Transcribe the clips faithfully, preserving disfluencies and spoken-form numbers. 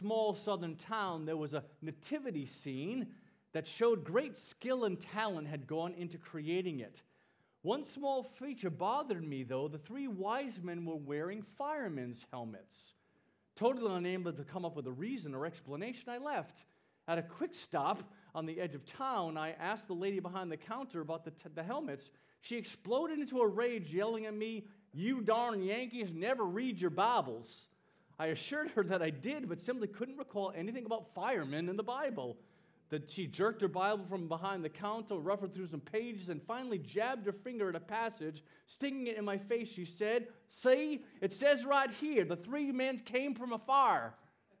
small southern town, there was a nativity scene that showed great skill and talent had gone into creating it. One small feature bothered me, though. The three wise men were wearing firemen's helmets. Totally unable to come up with a reason or explanation, I left. At a quick stop on the edge of town, I asked the lady behind the counter about the, t- the helmets. She exploded into a rage, yelling at me, "You darn Yankees never read your Bibles." I assured her that I did, but simply couldn't recall anything about firemen in the Bible. That she jerked her Bible from behind the counter, ruffled through some pages, and finally jabbed her finger at a passage, sticking it in my face. She said, "See, it says right here, the three men came from a fire."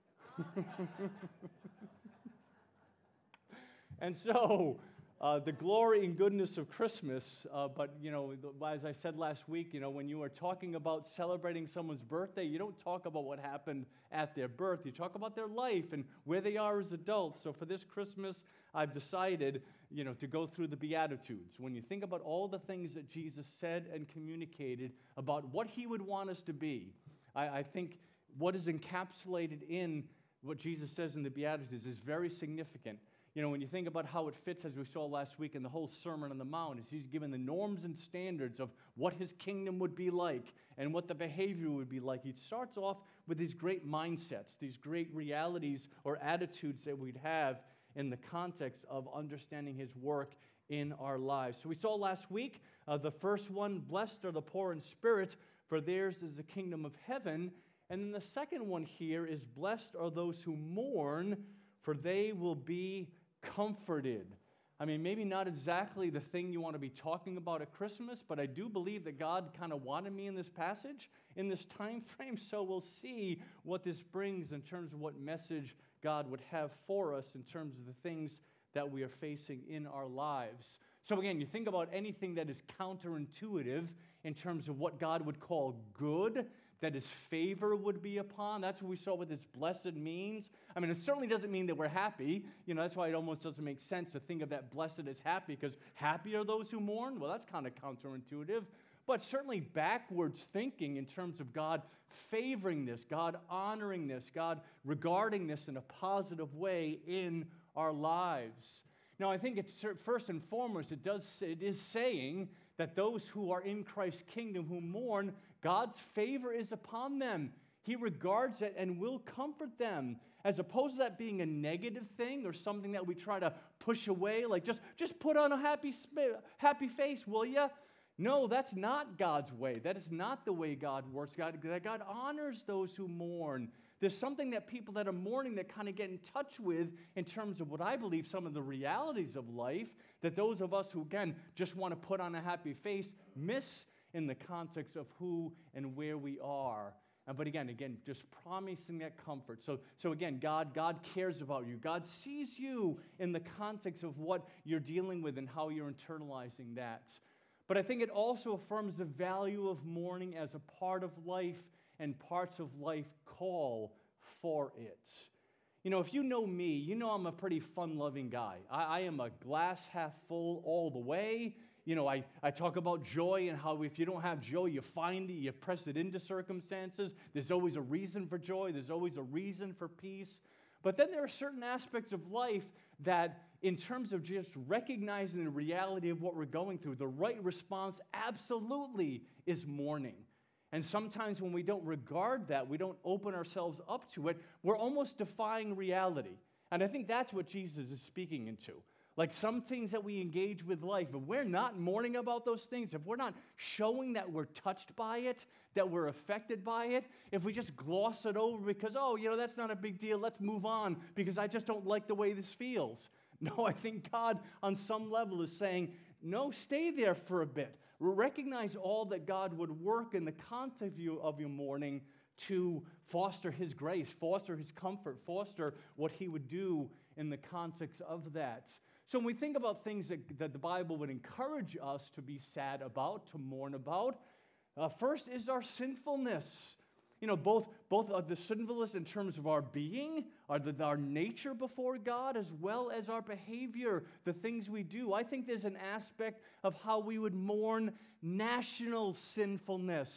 And so, uh, the glory and goodness of Christmas, uh, but, you know, as I said last week, you know, when you are talking about celebrating someone's birthday, you don't talk about what happened at their birth. You talk about their life and where they are as adults. So for this Christmas, I've decided, you know, to go through the Beatitudes. When you think about all the things that Jesus said and communicated about what he would want us to be, I, I think what is encapsulated in what Jesus says in the Beatitudes is very significant. You know, when you think about how it fits, as we saw last week in the whole Sermon on the Mount, is he's given the norms and standards of what his kingdom would be like and what the behavior would be like. He starts off with these great mindsets, these great realities or attitudes that we'd have in the context of understanding his work in our lives. So we saw last week uh, the first one, blessed are the poor in spirit, for theirs is the kingdom of heaven. And then the second one here is blessed are those who mourn, for they will be comforted. I mean, maybe not exactly the thing you want to be talking about at Christmas, but I do believe that God kind of wanted me in this passage, in this time frame, so we'll see what this brings in terms of what message God would have for us in terms of the things that we are facing in our lives. So again, you think about anything that is counterintuitive in terms of what God would call good, that his favor would be upon. That's what we saw what this blessed means. I mean, it certainly doesn't mean that we're happy. You know, that's why it almost doesn't make sense to think of that blessed as happy, because happy are those who mourn. Well, that's kind of counterintuitive. But certainly backwards thinking in terms of God favoring this, God honoring this, God regarding this in a positive way in our lives. Now, I think it's first and foremost, it does it is saying that those who are in Christ's kingdom who mourn, God's favor is upon them. He regards it and will comfort them, as opposed to that being a negative thing or something that we try to push away, like just, just put on a happy, happy face, will you? No, that's not God's way. That is not the way God works. God, God honors those who mourn. There's something that people that are mourning that kind of get in touch with in terms of what I believe some of the realities of life, that those of us who, again, just want to put on a happy face miss in the context of who and where we are. Uh, but again, again, just promising that comfort. So, so again, God, God cares about you. God sees you in the context of what you're dealing with and how you're internalizing that. But I think it also affirms the value of mourning as a part of life, and parts of life call for it. You know, if you know me, you know I'm a pretty fun-loving guy. I, I am a glass half full all the way. You know, I, I talk about joy and how if you don't have joy, you find it, you press it into circumstances. There's always a reason for joy. There's always a reason for peace. But then there are certain aspects of life that, in terms of just recognizing the reality of what we're going through, the right response absolutely is mourning. And sometimes when we don't regard that, we don't open ourselves up to it, we're almost defying reality. And I think that's what Jesus is speaking into. Like some things that we engage with life, if we're not mourning about those things, if we're not showing that we're touched by it, that we're affected by it, if we just gloss it over because, oh, you know, that's not a big deal, let's move on because I just don't like the way this feels. No, I think God on some level is saying, no, stay there for a bit. Recognize all that God would work in the context of, you, of your mourning to foster his grace, foster his comfort, foster what he would do in the context of that. So when we think about things that, that the Bible would encourage us to be sad about, to mourn about, uh, first is our sinfulness. You know, both, both of the sinfulness in terms of our being, our, the, our nature before God, as well as our behavior, the things we do. I think there's an aspect of how we would mourn national sinfulness.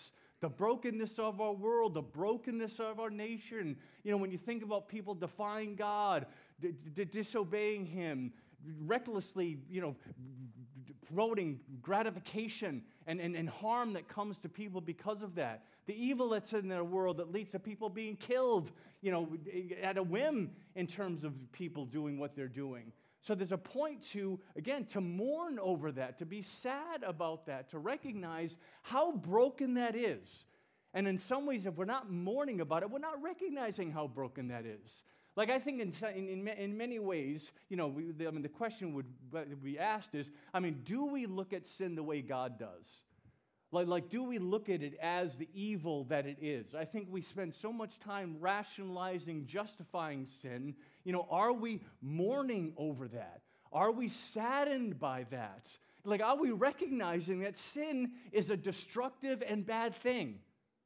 the brokenness of our world, the brokenness of our nation. You know, when you think about people defying God, d- d- disobeying Him, recklessly, you know, promoting gratification and, and, and harm that comes to people because of that. The evil that's in their world that leads to people being killed, you know, at a whim in terms of people doing what they're doing. So there's a point to, again, to mourn over that, to be sad about that, to recognize how broken that is. And in some ways, if we're not mourning about it, we're not recognizing how broken that is. Like, I think in, in, in many ways, you know, we, the, I mean, the question would be asked is, I mean, do we look at sin the way God does? Like, like, do we look at it as the evil that it is? I think we spend so much time rationalizing, justifying sin. You know, are we mourning over that? Are we saddened by that? Like, are we recognizing that sin is a destructive and bad thing?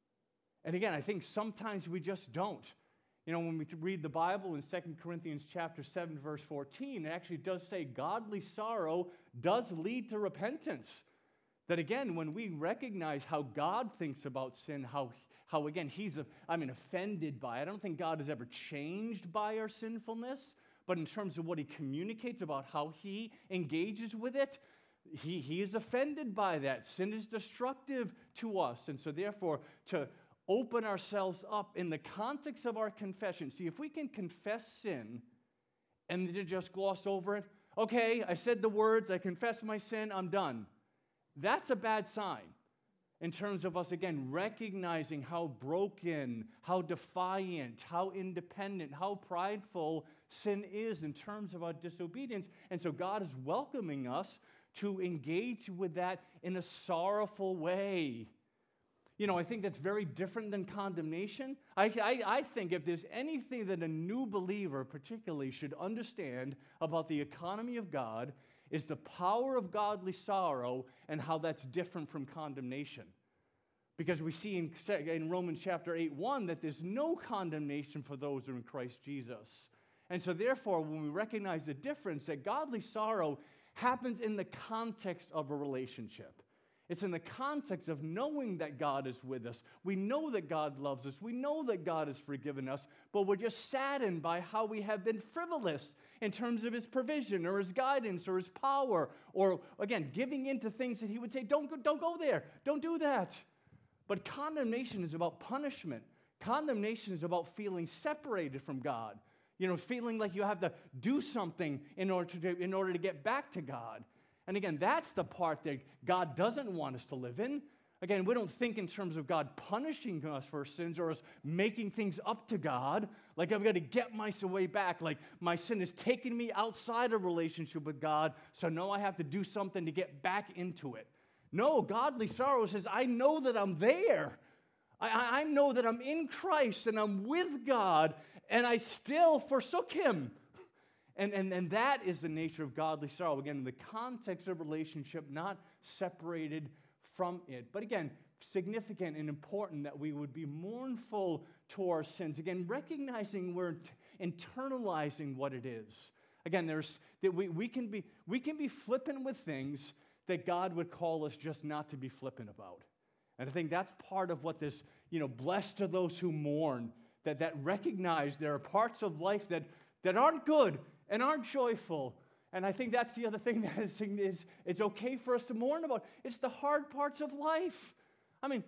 And again, I think sometimes we just don't. You know, when we read the Bible in Second Corinthians chapter seven, verse fourteen, it actually does say godly sorrow does lead to repentance. That again, when we recognize how God thinks about sin, how, how again, He's, I mean, offended by it. I don't think God is ever changed by our sinfulness, but in terms of what He communicates about how He engages with it, He, he is offended by that. Sin is destructive to us, and so therefore, to open ourselves up in the context of our confession. See, if we can confess sin and then just gloss over it, okay, I said the words, I confess my sin, I'm done. That's a bad sign in terms of us, again, recognizing how broken, how defiant, how independent, how prideful sin is in terms of our disobedience. And so God is welcoming us to engage with that in a sorrowful way. You know, I think that's very different than condemnation. I, I, I think if there's anything that a new believer particularly should understand about the economy of God, is the power of godly sorrow and how that's different from condemnation. Because we see in, in Romans chapter eight, one, that there's no condemnation for those who are in Christ Jesus. And so therefore, when we recognize the difference, that godly sorrow happens in the context of a relationship. It's in the context of knowing that God is with us. We know that God loves us. We know that God has forgiven us, but we're just saddened by how we have been frivolous in terms of His provision or His guidance or His power, or, again, giving in to things that He would say, don't go, don't go there, don't do that. But condemnation is about punishment. Condemnation is about feeling separated from God, you know, feeling like you have to do something in order to, in order to get back to God. And again, that's the part that God doesn't want us to live in. Again, we don't think in terms of God punishing us for our sins or us making things up to God. Like, I've got to get my way back. Like, my sin has taken me outside a relationship with God, so now I have to do something to get back into it. No, godly sorrow says, I know that I'm there. I, I know that I'm in Christ and I'm with God, and I still forsook Him. And, and, and that is the nature of godly sorrow. Again, in the context of relationship, not separated from it. But again, significant and important that we would be mournful to our sins. Again, recognizing we're internalizing what it is. Again, there's that we, we can be we can be flippant with things that God would call us just not to be flippant about. And I think that's part of what this, you know, blessed are those who mourn, that, that recognize there are parts of life that, that aren't good and aren't joyful. And I think that's the other thing that is, is it's okay for us to mourn about. It's the hard parts of life. I mean,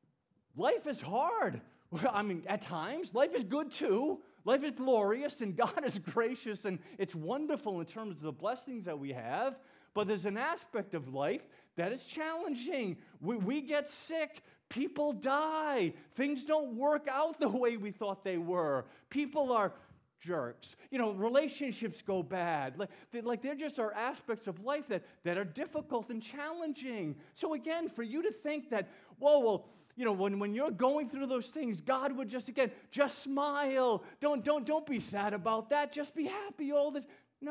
life is hard. I mean, at times, life is good too. Life is glorious, and God is gracious, and it's wonderful in terms of the blessings that we have. But there's an aspect of life that is challenging. We, we get sick. People die. Things don't work out the way we thought they were. People are jerks. You know, relationships go bad. Like, they, like there just are aspects of life that, that are difficult and challenging. So again, for you to think that, whoa, well, you know, when, when you're going through those things, God would just, again, just smile. Don't, don't, don't be sad about that. Just be happy all this.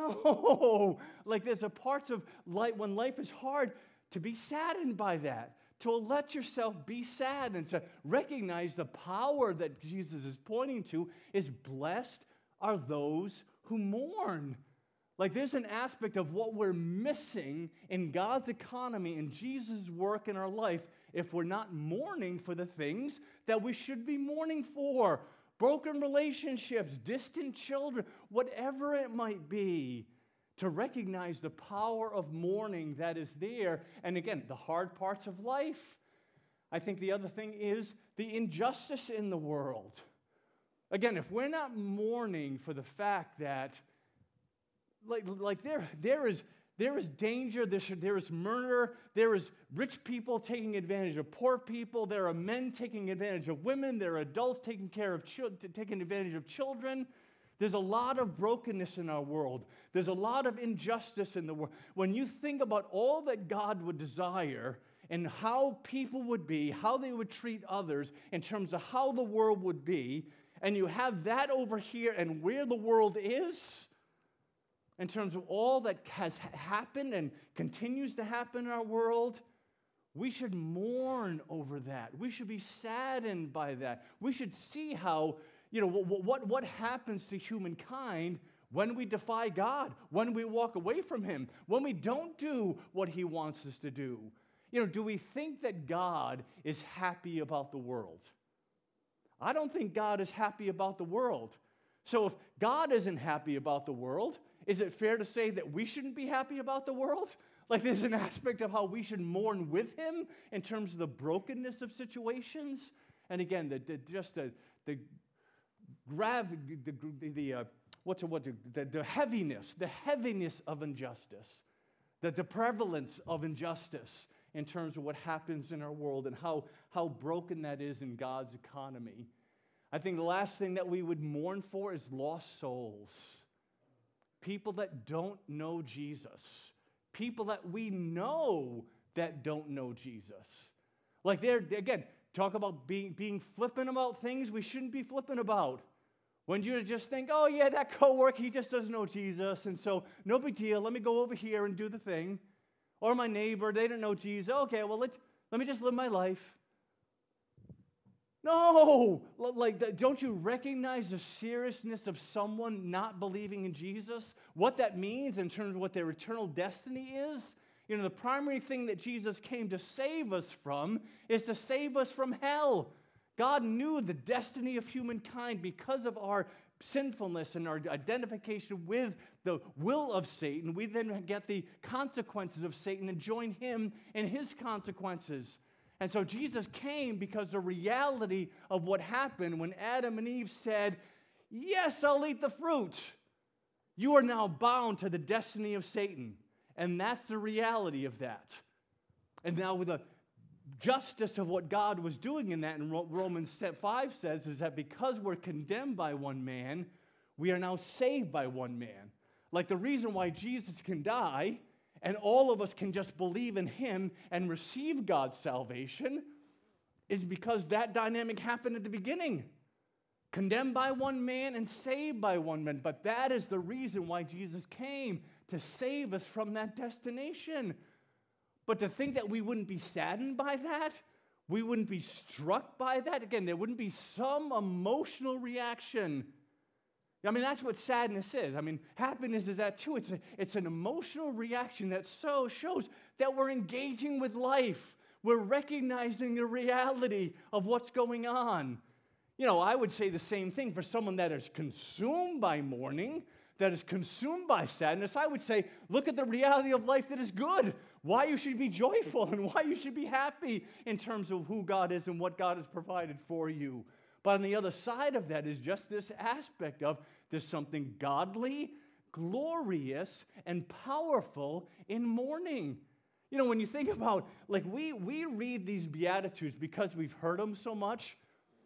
No. Like there's a parts of life, when life is hard, to be saddened by that. To let yourself be sad and to recognize the power that Jesus is pointing to is blessed are those who mourn. Like there's an aspect of what we're missing in God's economy and Jesus' work in our life if we're not mourning for the things that we should be mourning for. Broken relationships, distant children, whatever it might be, to recognize the power of mourning that is there. And again, the hard parts of life. I think the other thing is the injustice in the world. Again, if we're not mourning for the fact that like, like there, there is There is danger, there, there is murder, there is rich people taking advantage of poor people, there are men taking advantage of women, there are adults taking care of children, taking advantage of children. There's a lot of brokenness in our world. There's a lot of injustice in the world. When you think about all that God would desire and how people would be, how they would treat others in terms of how the world would be, and you have that over here and where the world is, in terms of all that has happened and continues to happen in our world, we should mourn over that. We should be saddened by that. We should see how, you know, what, what, what happens to humankind when we defy God, when we walk away from Him, when we don't do what He wants us to do. You know, do we think that God is happy about the world? I don't think God is happy about the world. So if God isn't happy about the world, is it fair to say that we shouldn't be happy about the world? Like there's an aspect of how we should mourn with Him in terms of the brokenness of situations. And again, the, the just the the grav the the, the uh, what's a, what the, the heaviness, the heaviness of injustice, the, the prevalence of injustice in terms of what happens in our world and how how broken that is in God's economy. I think the last thing that we would mourn for is lost souls. People that don't know Jesus. People that we know that don't know Jesus. Like they're, again, talk about being, being flippant about things we shouldn't be flippant about. When you just think, oh yeah, that coworker, he just doesn't know Jesus, and so no big deal, let me go over here and do the thing. Or my neighbor, they don't know Jesus. Okay, well, let, let me just live my life. No! Like, don't you recognize the seriousness of someone not believing in Jesus? What that means in terms of what their eternal destiny is? You know, the primary thing that Jesus came to save us from is to save us from hell. God knew the destiny of humankind because of our sinfulness and our identification with the will of Satan. We then get the consequences of Satan and join him in his consequences. And so Jesus came because the reality of what happened when Adam and Eve said, yes, I'll eat the fruit. You are now bound to the destiny of Satan. And that's the reality of that. And now with the justice of what God was doing in that, and Romans five says, is that because we're condemned by one man, we are now saved by one man. Like the reason why Jesus can die and all of us can just believe in Him and receive God's salvation is because that dynamic happened at the beginning. Condemned by one man and saved by one man. But that is the reason why Jesus came, to save us from that destination. But to think that we wouldn't be saddened by that, we wouldn't be struck by that, again, there wouldn't be some emotional reaction. I mean, that's what sadness is. I mean, happiness is that too. It's, a, it's an emotional reaction that so shows that we're engaging with life. We're recognizing the reality of what's going on. You know, I would say the same thing for someone that is consumed by mourning, that is consumed by sadness. I would say, look at the reality of life that is good. Why you should be joyful and why you should be happy in terms of who God is and what God has provided for you. But on the other side of that is just this aspect of there's something godly, glorious, and powerful in mourning. You know, when you think about, like, we, we read these Beatitudes because we've heard them so much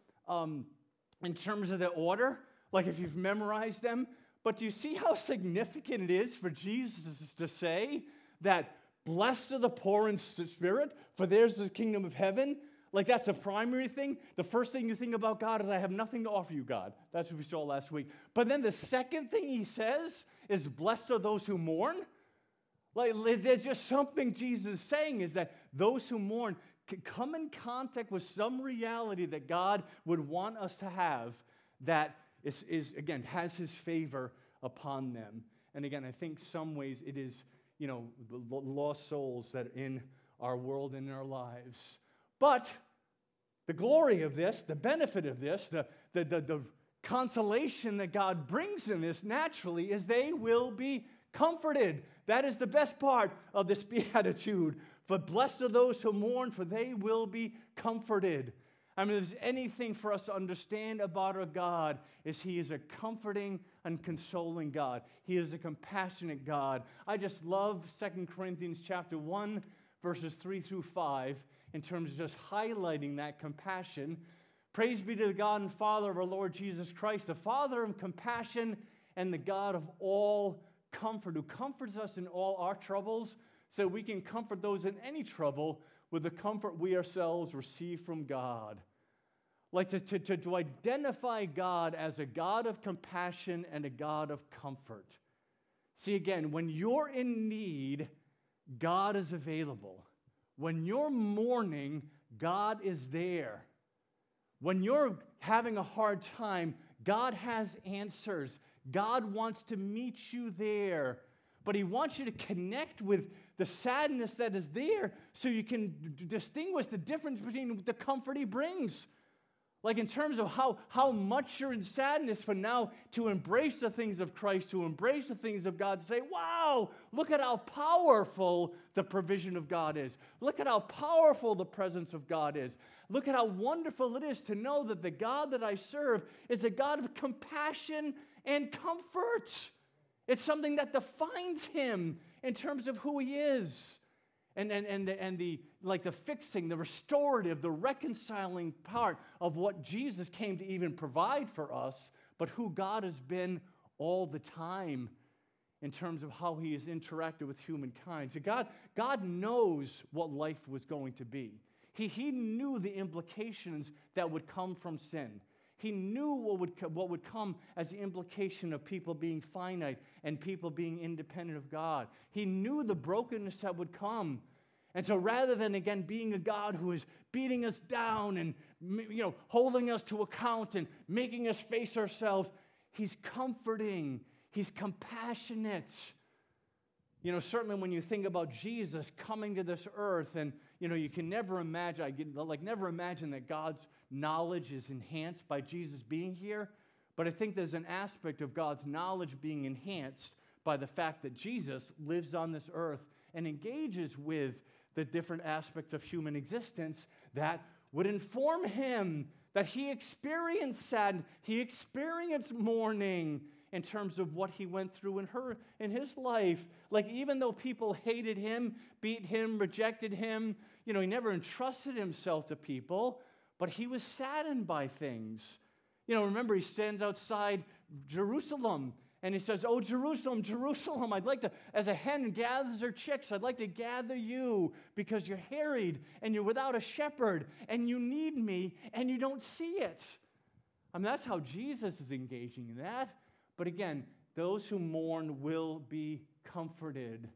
um, in terms of the order, like if you've memorized them. But do you see how significant it is for Jesus to say that blessed are the poor in spirit, for theirs is the kingdom of heaven? Like that's the primary thing. The first thing you think about God is, I have nothing to offer you, God. That's what we saw last week. But then the second thing he says is, blessed are those who mourn. Like there's just something Jesus is saying is that those who mourn can come in contact with some reality that God would want us to have that is, is again, has his favor upon them. And again, I think some ways it is, you know, the lost souls that are in our world and in our lives. But the glory of this, the benefit of this, the, the, the, the consolation that God brings in this naturally is they will be comforted. That is the best part of this beatitude. For blessed are those who mourn, for they will be comforted. I mean, if there's anything for us to understand about our God, is He is a comforting and consoling God. He is a compassionate God. I just love Second Corinthians chapter one, verses three through five, in terms of just highlighting that compassion. Praise be to the God and Father of our Lord Jesus Christ, the Father of compassion and the God of all comfort, who comforts us in all our troubles, so we can comfort those in any trouble with the comfort we ourselves receive from God. Like to, to, to, to identify God as a God of compassion and a God of comfort. See, again, when you're in need, God is available. When you're mourning, God is there. When you're having a hard time, God has answers. God wants to meet you there. But He wants you to connect with the sadness that is there so you can d- distinguish the difference between the comfort He brings. Like in terms of how, how much you're in sadness, for now to embrace the things of Christ, to embrace the things of God, to say, wow, look at how powerful the provision of God is. Look at how powerful the presence of God is. Look at how wonderful it is to know that the God that I serve is a God of compassion and comfort. It's something that defines Him in terms of who He is. And, and, and, the, and the, like the fixing, the restorative, the reconciling part of what Jesus came to even provide for us, but who God has been all the time in terms of how He has interacted with humankind. So God, God knows what life was going to be. He, he knew the implications that would come from sin. He knew what would, what would come as the implication of people being finite and people being independent of God. He knew the brokenness that would come. And so rather than, again, being a God who is beating us down and, you know, holding us to account and making us face ourselves, He's comforting. He's compassionate. You know, certainly when you think about Jesus coming to this earth, and, you know, you can never imagine, I get, like, never imagine that God's knowledge is enhanced by Jesus being here. But I think there's an aspect of God's knowledge being enhanced by the fact that Jesus lives on this earth and engages with the different aspects of human existence that would inform Him that He experienced sadness, He experienced mourning in terms of what He went through in her in His life. Like, even though people hated Him, beat Him, rejected Him, you know, He never entrusted Himself to people, but He was saddened by things. You know, remember, He stands outside Jerusalem and He says, "Oh, Jerusalem, Jerusalem, I'd like to, as a hen gathers her chicks, I'd like to gather you because you're harried and you're without a shepherd and you need me and you don't see it." I mean, that's how Jesus is engaging in that. But again, those who mourn will be comforted.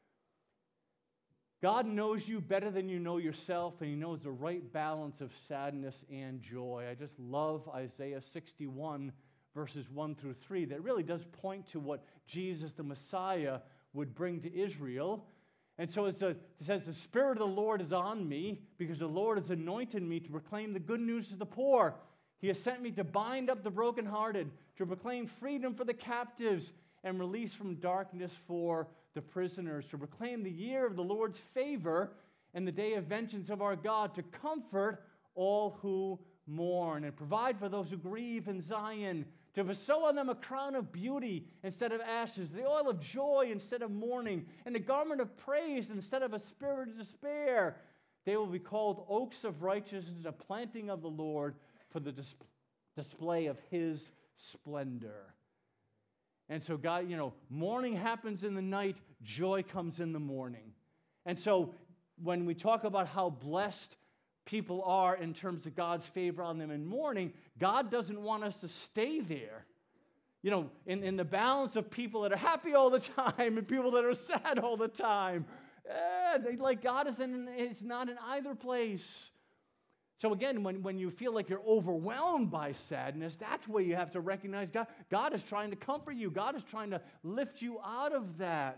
God knows you better than you know yourself, and He knows the right balance of sadness and joy. I just love Isaiah sixty-one, verses one through three. That really does point to what Jesus, the Messiah, would bring to Israel. And so it's a, it says, "The Spirit of the Lord is on me, because the Lord has anointed me to proclaim the good news to the poor. He has sent me to bind up the brokenhearted, to proclaim freedom for the captives, and release from darkness for the prisoners, to proclaim the year of the Lord's favor and the day of vengeance of our God, to comfort all who mourn and provide for those who grieve in Zion, to bestow on them a crown of beauty instead of ashes, the oil of joy instead of mourning, and the garment of praise instead of a spirit of despair. They will be called oaks of righteousness, a planting of the Lord, for the dis- display of His splendor." And so God, you know, mourning happens in the night, joy comes in the morning. And so when we talk about how blessed people are in terms of God's favor on them in mourning, God doesn't want us to stay there. You know, in, in the balance of people that are happy all the time and people that are sad all the time. Eh, they, like God is, in, is not in either place. So again, when, when you feel like you're overwhelmed by sadness, that's where you have to recognize God. God is trying to comfort you. God is trying to lift you out of that.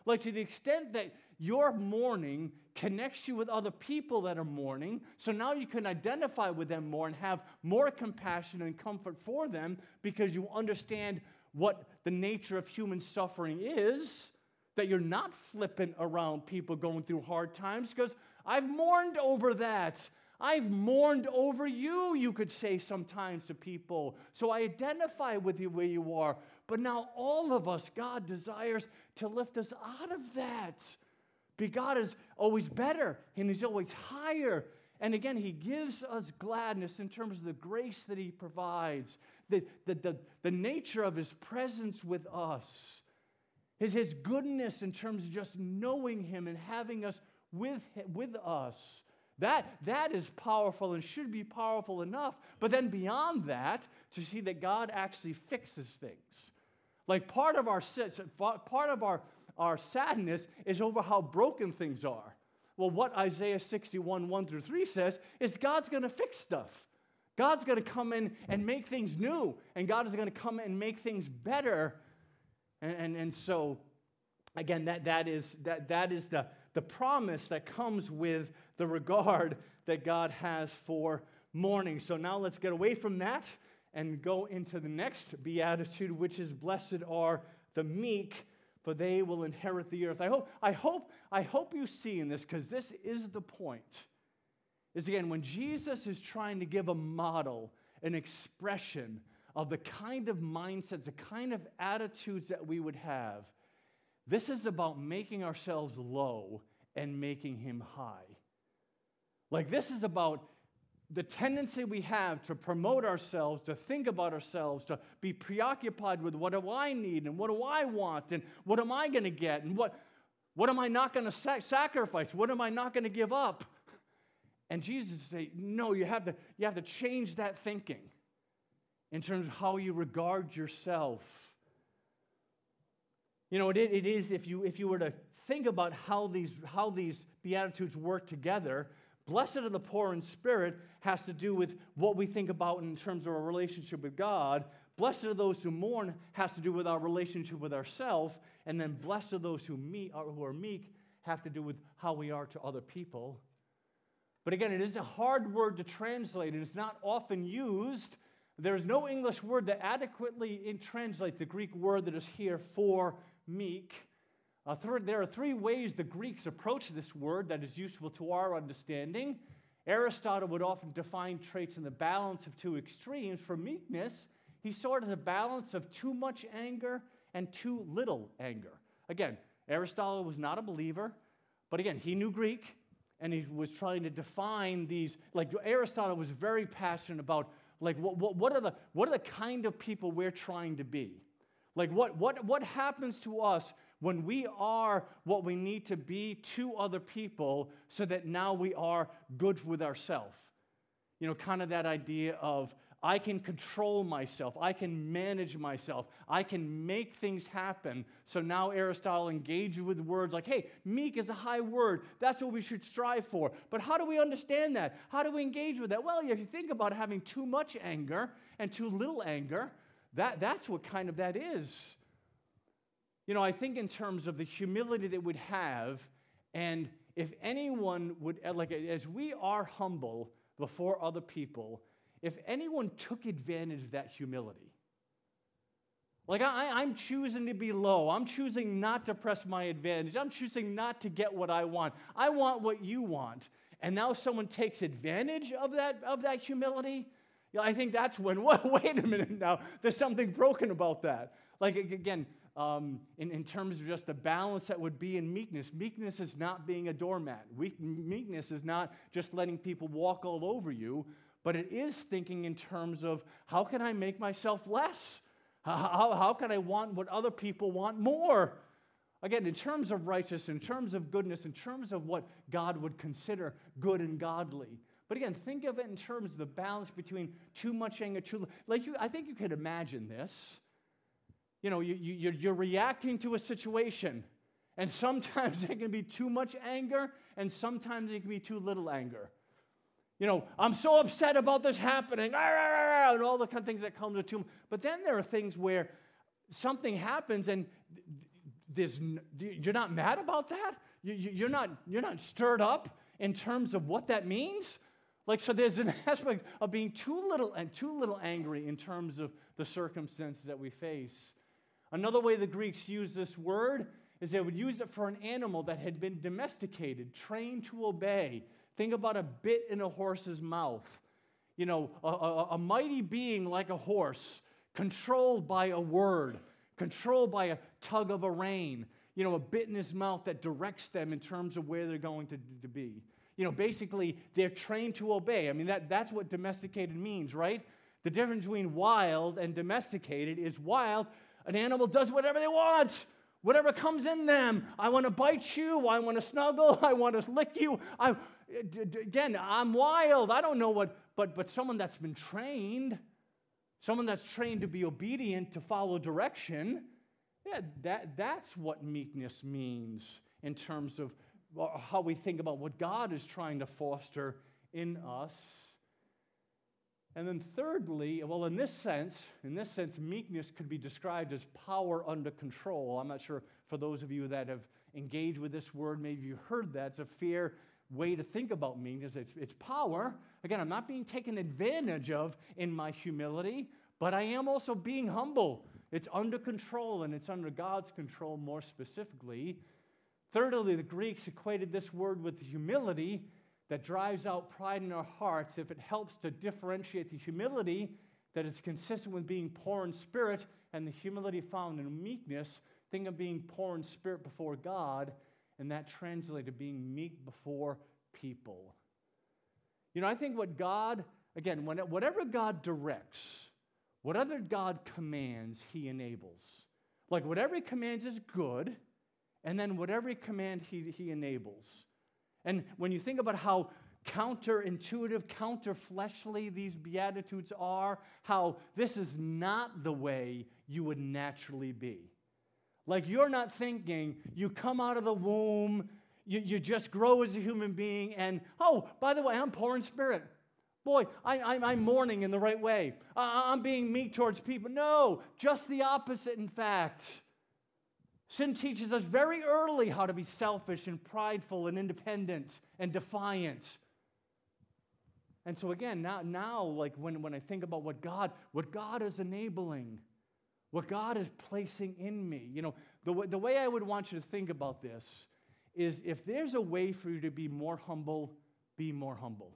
Like to the extent that your mourning connects you with other people that are mourning, so now you can identify with them more and have more compassion and comfort for them because you understand what the nature of human suffering is, that you're not flippant around people going through hard times because I've mourned over that. I've mourned over you, you could say sometimes to people. So I identify with you where you are. But now all of us, God desires to lift us out of that. But God is always better, and He's always higher. And again, He gives us gladness in terms of the grace that He provides, the, the, the, the nature of His presence with us, His, His goodness in terms of just knowing Him and having us with, with us. That, that is powerful and should be powerful enough. But then beyond that, to see that God actually fixes things. Like part of our part of our, our sadness is over how broken things are. Well, what Isaiah sixty-one, one through three says is God's going to fix stuff. God's going to come in and make things new. And God is going to come in and make things better. And, and, and so, again, that, that is, that, that is the, the promise that comes with the regard that God has for mourning. So now let's get away from that and go into the next beatitude, which is blessed are the meek, for they will inherit the earth. I hope, I hope, I hope you see in this, because this is the point. Is again, when Jesus is trying to give a model, an expression of the kind of mindsets, the kind of attitudes that we would have, this is about making ourselves low and making Him high. Like this is about the tendency we have to promote ourselves, to think about ourselves, to be preoccupied with what do I need and what do I want and what am I going to get and what, what am I not going to sac- sacrifice? What am I not going to give up? And Jesus say, no, you have to, you have to change that thinking in terms of how you regard yourself. You know, it, it is, if you, if you were to think about how these, how these Beatitudes work together, blessed are the poor in spirit has to do with what we think about in terms of our relationship with God. Blessed are those who mourn has to do with our relationship with ourselves. And then blessed are those who, meet, who are meek have to do with how we are to other people. But again, it is a hard word to translate, and it's not often used. There's no English word that adequately translates the Greek word that is here for meek. Uh, th- there are three ways the Greeks approach this word that is useful to our understanding. Aristotle would often define traits in the balance of two extremes. For meekness, he saw it as a balance of too much anger and too little anger. Again, Aristotle was not a believer, but again, he knew Greek, and he was trying to define these. Like Aristotle was very passionate about, like, what, what, what are the what are the kind of people we're trying to be? Like, what what what happens to us when we are what we need to be to other people so that now we are good with ourselves? You know, kind of that idea of I can control myself, I can manage myself, I can make things happen. So now Aristotle engaged with words like, hey, meek is a high word. That's what we should strive for. But how do we understand that? How do we engage with that? Well, if you think about having too much anger and too little anger, that, that's what kind of that is. You know, I think in terms of the humility that we'd have, and if anyone would, like, as we are humble before other people, if anyone took advantage of that humility, like I, I'm choosing to be low, I'm choosing not to press my advantage, I'm choosing not to get what I want, I want what you want, and now someone takes advantage of that, of that humility, you know, I think that's when, wait a minute now, there's something broken about that. Like, again, um, in, in terms of just the balance that would be in meekness, meekness is not being a doormat. Weak, meekness is not just letting people walk all over you, but it is thinking in terms of how can I make myself less? How, how, how can I want what other people want more? Again, in terms of righteousness, in terms of goodness, in terms of what God would consider good and godly. But again, think of it in terms of the balance between too much anger, too little. Like you, I think you could imagine this. You know, you, you, you're, you're reacting to a situation, and sometimes it can be too much anger, and sometimes it can be too little anger. You know, I'm so upset about this happening, and all the kind of things that come with too much. But then there are things where something happens, and there's, n- you're not mad about that? You, you, you're not, you're not stirred up in terms of what that means? Like, so there's an aspect of being too little and too little angry in terms of the circumstances that we face. Another way the Greeks use this word is they would use it for an animal that had been domesticated, trained to obey. Think about a bit in a horse's mouth. You know, a, a, a mighty being like a horse, controlled by a word, controlled by a tug of a rein. You know, a bit in his mouth that directs them in terms of where they're going to, to be. You know, basically, they're trained to obey. I mean, that, that's what domesticated means, right? The difference between wild and domesticated is wild, an animal does whatever they want, whatever comes in them. I want to bite you. I want to snuggle. I want to lick you. I, again, I'm wild. I don't know what, but, but someone that's been trained, someone that's trained to be obedient, to follow direction, yeah, that, that's what meekness means in terms of how we think about what God is trying to foster in us. And then thirdly, well, in this sense, in this sense, meekness could be described as power under control. I'm not sure, for those of you that have engaged with this word, maybe you heard that. It's a fair way to think about meekness. It's, it's power. Again, I'm not being taken advantage of in my humility, but I am also being humble. It's under control, and it's under God's control more specifically. Thirdly, the Greeks equated this word with humility that drives out pride in our hearts if it helps to differentiate the humility that is consistent with being poor in spirit and the humility found in meekness. Think of being poor in spirit before God, and that translates to being meek before people. You know, I think what God, again, when, whatever God directs, whatever God commands, he enables. Like whatever he commands is good, and then whatever he commands, he, he enables. And when you think about how counterintuitive, counter-fleshly these Beatitudes are, how this is not the way you would naturally be. Like you're not thinking, you come out of the womb, you, you just grow as a human being, and, oh, by the way, I'm poor in spirit. Boy, I, I, I'm mourning in the right way. I, I'm being meek towards people. No, just the opposite, in fact. Sin teaches us very early how to be selfish and prideful and independent and defiant. And so again, now, now like when, when I think about what God, what God is enabling, what God is placing in me, you know, the, w- the way I would want you to think about this is if there's a way for you to be more humble, be more humble.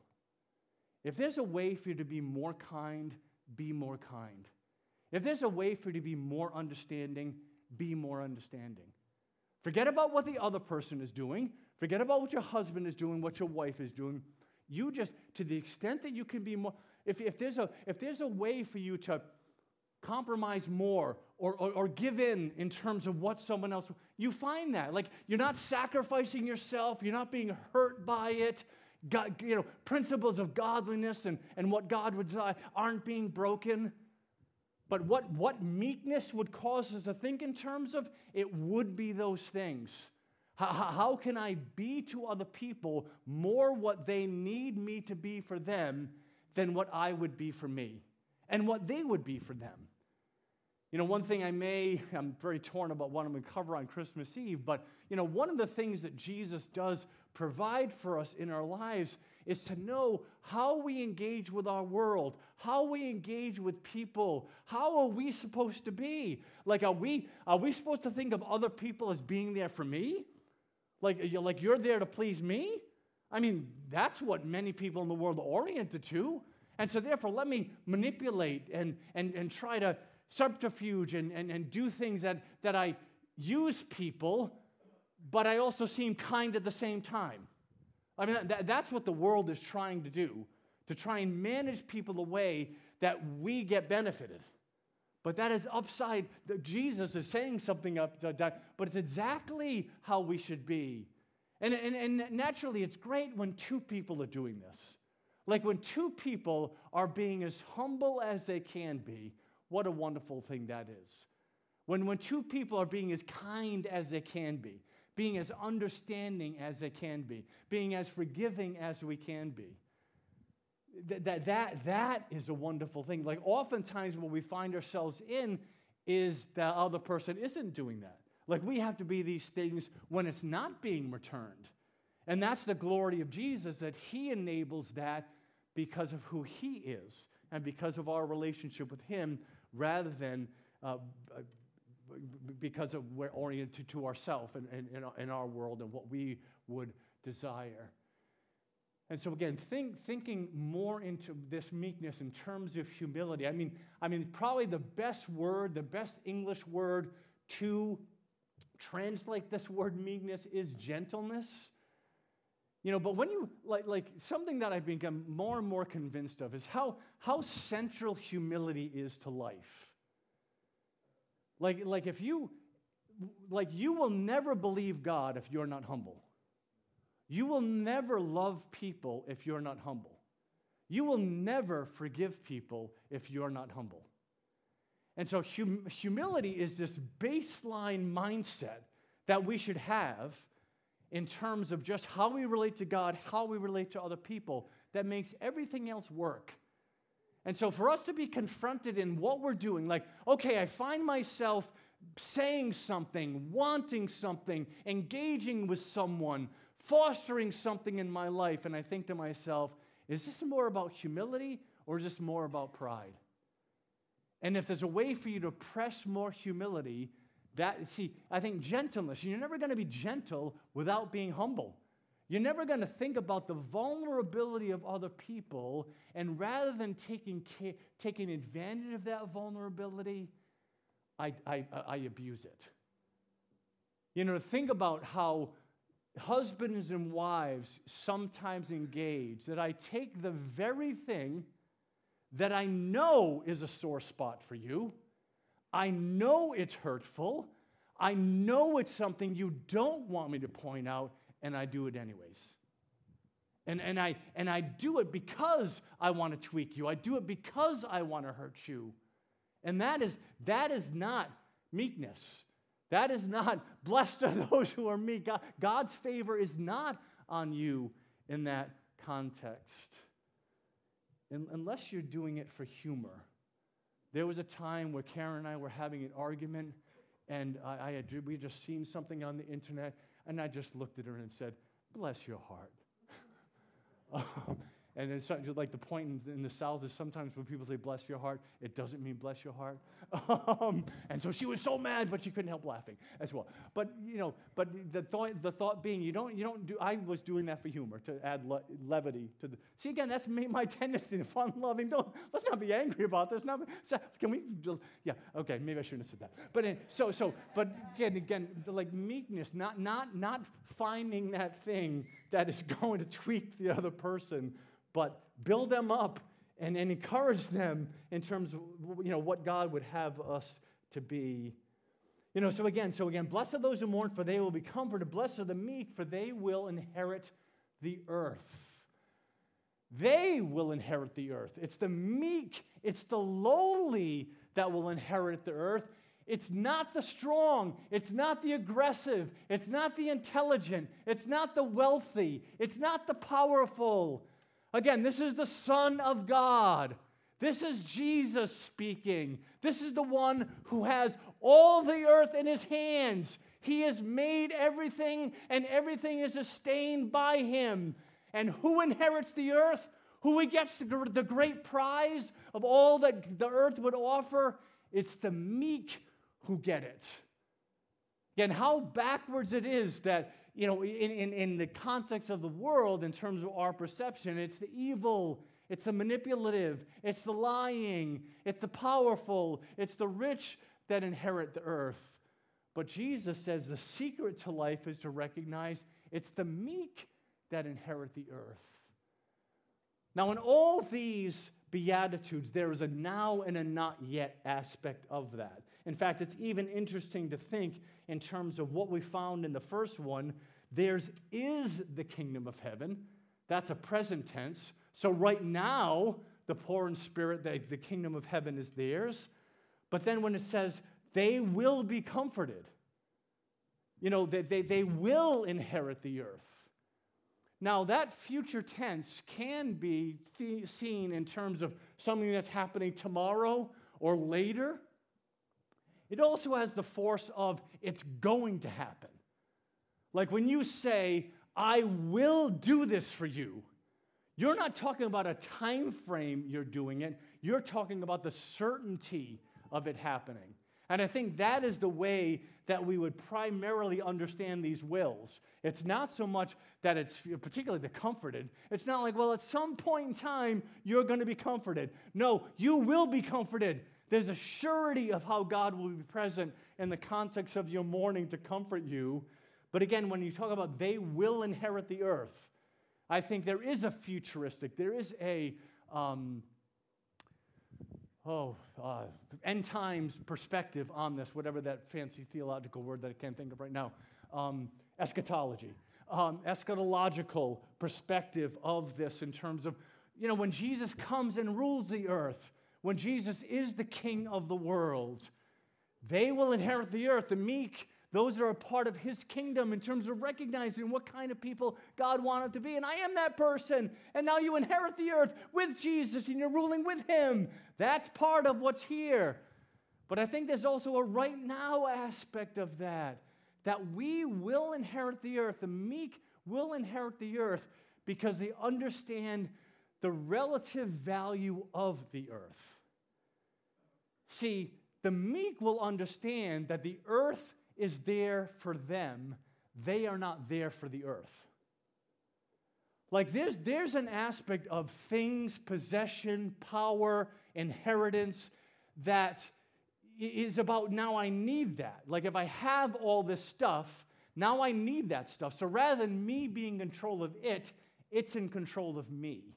If there's a way for you to be more kind, be more kind. If there's a way for you to be more understanding, be more understanding. Forget about what the other person is doing. Forget about what your husband is doing, what your wife is doing. You just, to the extent that you can be more, if, if, there's, a, if there's a way for you to compromise more or, or, or give in in terms of what someone else, you find that. Like, you're not sacrificing yourself. You're not being hurt by it. God, you know, principles of godliness and, and what God would desire aren't being broken. But what, what meekness would cause us to think in terms of, it would be those things. How, how can I be to other people more what they need me to be for them than what I would be for me and what they would be for them? You know, one thing I may, I'm very torn about what I'm going to cover on Christmas Eve, but, you know, one of the things that Jesus does provide for us in our lives is to know how we engage with our world, how we engage with people. How are we supposed to be? Like, are we, are we supposed to think of other people as being there for me? Like, you're, like you're there to please me? I mean, that's what many people in the world are oriented to. And so therefore, let me manipulate and, and, and try to subterfuge and, and, and do things that, that I use people, but I also seem kind at the same time. I mean, that, that's what the world is trying to do, to try and manage people the way that we get benefited. But that is upside, Jesus is saying something upside down, but it's exactly how we should be. And, and, and naturally, it's great when two people are doing this. Like when two people are being as humble as they can be, what a wonderful thing that is. When, when two people are being as kind as they can be, being as understanding as they can be, being as forgiving as we can be. That, that, that, that is a wonderful thing. Like oftentimes what we find ourselves in is the other person isn't doing that. Like we have to be these things when it's not being returned. And that's the glory of Jesus, that he enables that because of who he is and because of our relationship with him, rather than uh, because of we're oriented to ourselves and in, in, in our world and what we would desire. And so again, think, thinking more into this meekness in terms of humility. I mean, I mean, probably the best word, the best English word to translate this word meekness is gentleness. You know, but when you, like, like something that I've become more and more convinced of is how, how central humility is to life. Like, like if you, like you will never believe God if you're not humble. You will never love people if you're not humble. You will never forgive people if you're not humble. And so hum- humility is this baseline mindset that we should have in terms of just how we relate to God, how we relate to other people, that makes everything else work. And so for us to be confronted in what we're doing, like, okay, I find myself saying something, wanting something, engaging with someone, fostering something in my life, and I think to myself, is this more about humility or is this more about pride? And if there's a way for you to press more humility, that, see, I think gentleness, you're never going to be gentle without being humble. You're never going to think about the vulnerability of other people, and rather than taking care, taking advantage of that vulnerability, I, I, I abuse it. You know, think about how husbands and wives sometimes engage, that I take the very thing that I know is a sore spot for you, I know it's hurtful, I know it's something you don't want me to point out, and I do it anyways. And, and, I, and I do it because I want to tweak you. I do it because I want to hurt you. And that is, that is not meekness. That is not, blessed are those who are meek. God, God's favor is not on you in that context. In, unless you're doing it for humor. There was a time where Karen and I were having an argument, and I, I had, we had just seen something on the internet, and I just looked at her and said, bless your heart. um, And then something like the point in, in the South is sometimes when people say bless your heart, it doesn't mean bless your heart. Um, and so she was so mad, but she couldn't help laughing as well. But you know, but the thought, the thought being, you don't, you don't do. I was doing that for humor to add le- levity to the. See again, that's me, my tendency, fun loving. Don't let's not be angry about this. Not so, can we? Yeah, okay, maybe I shouldn't have said that. But in, so so, but again, again, like meekness, not not not finding that thing that is going to tweak the other person, but build them up and, and encourage them in terms of, you know, what God would have us to be. You know, so again, so again, blessed are those who mourn, for they will be comforted. Blessed are the meek, for they will inherit the earth. They will inherit the earth. It's the meek, it's the lowly that will inherit the earth. It's not the strong. It's not the aggressive. It's not the intelligent. It's not the wealthy. It's not the powerful. Again, this is the Son of God. This is Jesus speaking. This is the one who has all the earth in his hands. He has made everything, and everything is sustained by him. And who inherits the earth? Who gets the great prize of all that the earth would offer? It's the meek who get it. Again, how backwards it is that, you know, in, in, in the context of the world, in terms of our perception, it's the evil, it's the manipulative, it's the lying, it's the powerful, it's the rich that inherit the earth. But Jesus says the secret to life is to recognize it's the meek that inherit the earth. Now, in all these Beatitudes, there is a now and a not yet aspect of that. In fact, it's even interesting to think in terms of what we found in the first one. Theirs is the kingdom of heaven. That's a present tense. So right now, the poor in spirit, they, the kingdom of heaven is theirs. But then when it says they will be comforted, you know, they, they, they will inherit the earth. Now, that future tense can be th- seen in terms of something that's happening tomorrow or later. it also has the force of it's going to happen. Like when you say, I will do this for you, you're not talking about a time frame you're doing it. You're talking about the certainty of it happening. And I think that is the way that we would primarily understand these wills. It's not so much that it's particularly the comforted. It's not like, well, at some point in time, you're going to be comforted. No, you will be comforted. There's a surety of how God will be present in the context of your mourning to comfort you. But again, when you talk about they will inherit the earth, I think there is a futuristic, there is a um, oh, uh, end times perspective on this, whatever that fancy theological word that I can't think of right now, um, eschatology, um, eschatological perspective of this in terms of, you know, when Jesus comes and rules the earth, when Jesus is the king of the world, they will inherit the earth. The meek, those are a part of his kingdom in terms of recognizing what kind of people God wanted to be. And I am that person. And now you inherit the earth with Jesus and you're ruling with him. That's part of what's here. But I think there's also a right now aspect of that, that we will inherit the earth. The meek will inherit the earth because they understand the relative value of the earth. See, the meek will understand that the earth is there for them. They are not there for the earth. Like there's, there's an aspect of things, possession, power, inheritance that is about now I need that. Like if I have all this stuff, now I need that stuff. So rather than me being in control of it, it's in control of me.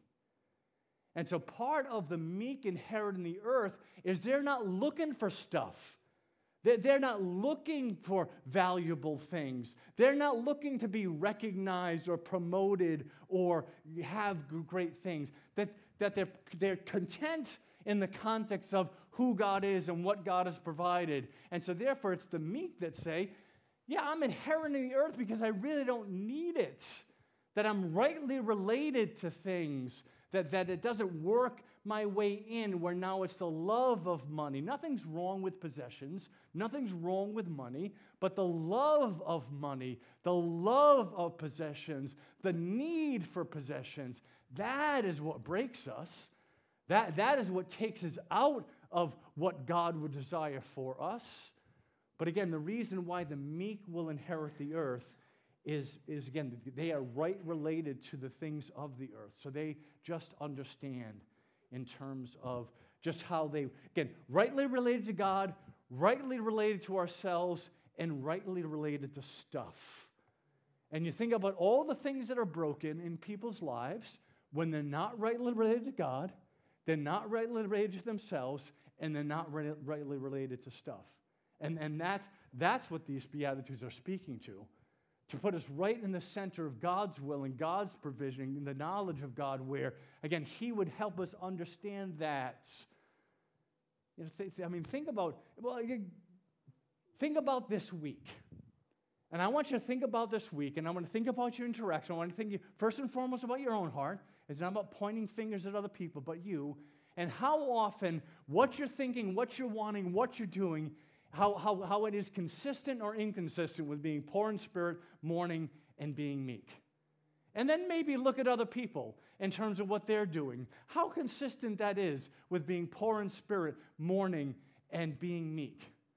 And so part of the meek inheriting the earth is they're not looking for stuff. They're not looking for valuable things. They're not looking to be recognized or promoted or have great things. That, that they're, they're content in the context of who God is and what God has provided. And so therefore it's the meek that say, yeah, I'm inheriting the earth because I really don't need it. That I'm rightly related to things. That, that it doesn't work my way in where now it's the love of money. Nothing's wrong with possessions. Nothing's wrong with money. But the love of money, the love of possessions, the need for possessions, that is what breaks us. That, that is what takes us out of what God would desire for us. But again, the reason why the meek will inherit the earth Is, is, again, they are right related to the things of the earth. So they just understand in terms of just how they, again, rightly related to God, rightly related to ourselves, and rightly related to stuff. And you think about all the things that are broken in people's lives when they're not rightly related to God, they're not rightly related to themselves, and they're not right, rightly related to stuff. And, and that's, that's what these Beatitudes are speaking to. To put us right in the center of God's will and God's provision and the knowledge of God where, again, he would help us understand that. You know, th- th- I mean, think about, well, think about this week. And I want you to think about this week, and I want to think about your interaction. I want to think first and foremost about your own heart. It's not about pointing fingers at other people, but you. And how often what you're thinking, what you're wanting, what you're doing, How, how, how it is consistent or inconsistent with being poor in spirit, mourning, and being meek. And then maybe look at other people in terms of what they're doing. How consistent that is with being poor in spirit, mourning, and being meek.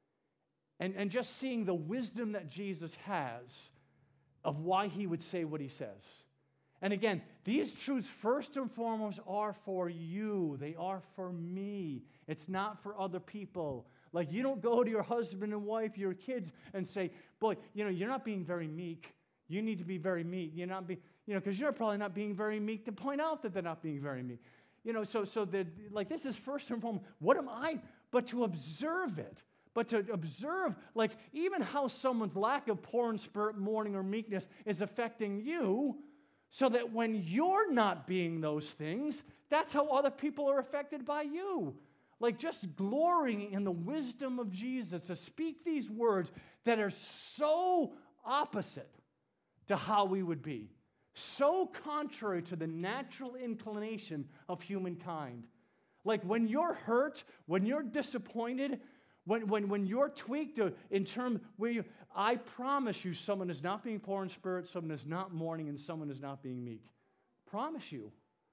And, and just seeing the wisdom that Jesus has of why he would say what he says. And again, these truths first and foremost are for you. They are for me. It's not for other people. Like you don't go to your husband and wife, your kids, and say, boy, you know, you're not being very meek. You need to be very meek. You're not being, you know, because you're probably not being very meek to point out that they're not being very meek. You know, so so that like this is first and foremost, what am I? But to observe it. But to observe, like, even how someone's lack of poor in spirit, mourning, or meekness is affecting you, so that when you're not being those things, that's how other people are affected by you. Like just glorying in the wisdom of Jesus to speak these words that are so opposite to how we would be, so contrary to the natural inclination of humankind. Like when you're hurt, when you're disappointed, When, when, when you're tweaked in terms where you, I promise you someone is not being poor in spirit, someone is not mourning, and someone is not being meek. Promise you.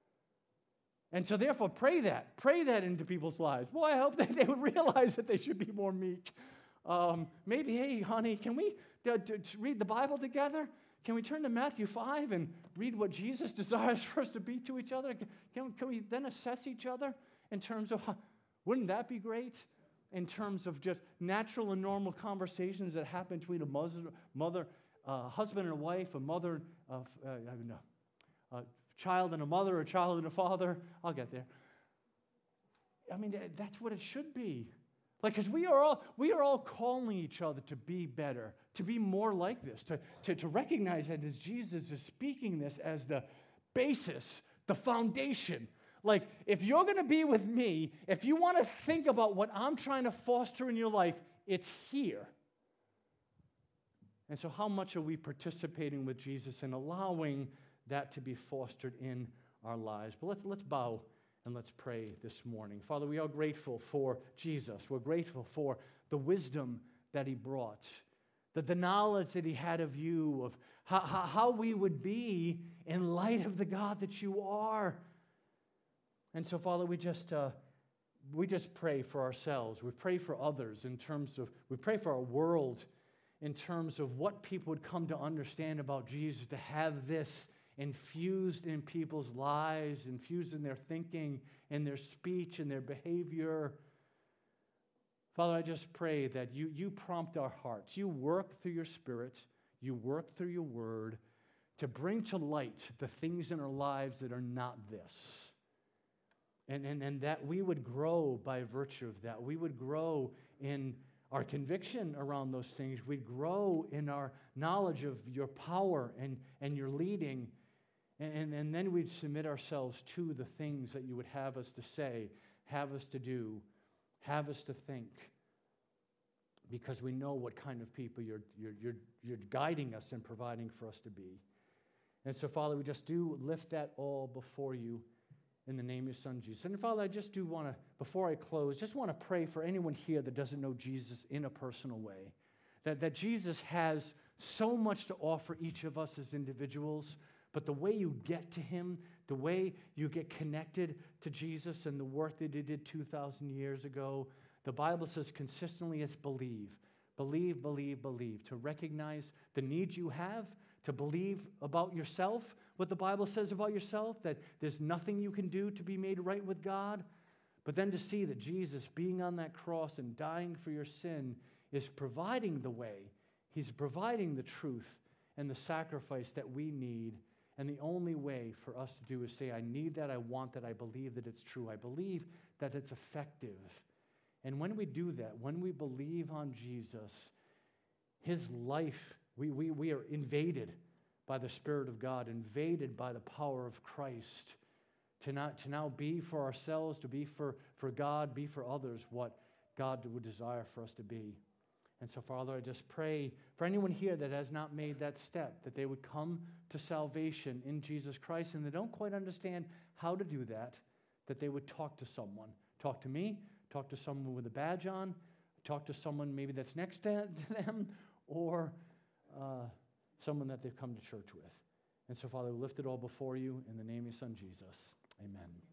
And so therefore, pray that. Pray that into people's lives. Boy, I hope that they would realize that they should be more meek. Um, maybe, hey, honey, can we uh, d- d- read the Bible together? Can we turn to Matthew five and read what Jesus desires for us to be to each other? Can, can we then assess each other in terms of, wouldn't that be great? In terms of just natural and normal conversations that happen between a mother, mother uh, husband and a wife, a mother, uh, uh, I don't know, a child and a mother, a child and a father. I'll get there. I mean, that's what it should be. Like, because we are all we are all calling each other to be better, to be more like this, to, to, to recognize that as Jesus is speaking this as the basis, the foundation. Like, if you're going to be with me, if you want to think about what I'm trying to foster in your life, it's here. And so how much are we participating with Jesus and allowing that to be fostered in our lives? But let's, let's bow and let's pray this morning. Father, we are grateful for Jesus. We're grateful for the wisdom that he brought, that the knowledge that he had of you, of how, how, how we would be in light of the God that you are. And so, Father, we just uh, we just pray for ourselves. We pray for others in terms of, we pray for our world in terms of what people would come to understand about Jesus, to have this infused in people's lives, infused in their thinking, in their speech, in their behavior. Father, I just pray that you, you prompt our hearts. You work through your Spirit. You work through your word to bring to light the things in our lives that are not this. And, and, and that we would grow by virtue of that. We would grow in our conviction around those things. We'd grow in our knowledge of your power and, and your leading. And, and then we'd submit ourselves to the things that you would have us to say, have us to do, have us to think. Because we know what kind of people you're, you're, you're, you're guiding us and providing for us to be. And so, Father, we just do lift that all before you. In the name of your Son, Jesus. And Father, I just do want to, before I close, just want to pray for anyone here that doesn't know Jesus in a personal way. That, that Jesus has so much to offer each of us as individuals, but the way you get to him, the way you get connected to Jesus and the work that he did two thousand years ago, the Bible says consistently it's believe. Believe, believe, believe. To recognize the needs you have, to believe about yourself, what the Bible says about yourself, that there's nothing you can do to be made right with God, but then to see that Jesus being on that cross and dying for your sin is providing the way. He's providing the truth and the sacrifice that we need, and the only way for us to do is say, I need that, I want that, I believe that it's true, I believe that it's effective. And when we do that, when we believe on Jesus, his life, we, we, we are invaded by the Spirit of God, invaded by the power of Christ, to, not, to now be for ourselves, to be for, for God, be for others what God would desire for us to be. And so, Father, I just pray for anyone here that has not made that step, that they would come to salvation in Jesus Christ, and they don't quite understand how to do that, that they would talk to someone. Talk to me, talk to someone with a badge on, talk to someone maybe that's next to them, or uh, someone that they've come to church with. And so, Father, we lift it all before you in the name of your Son, Jesus. Amen.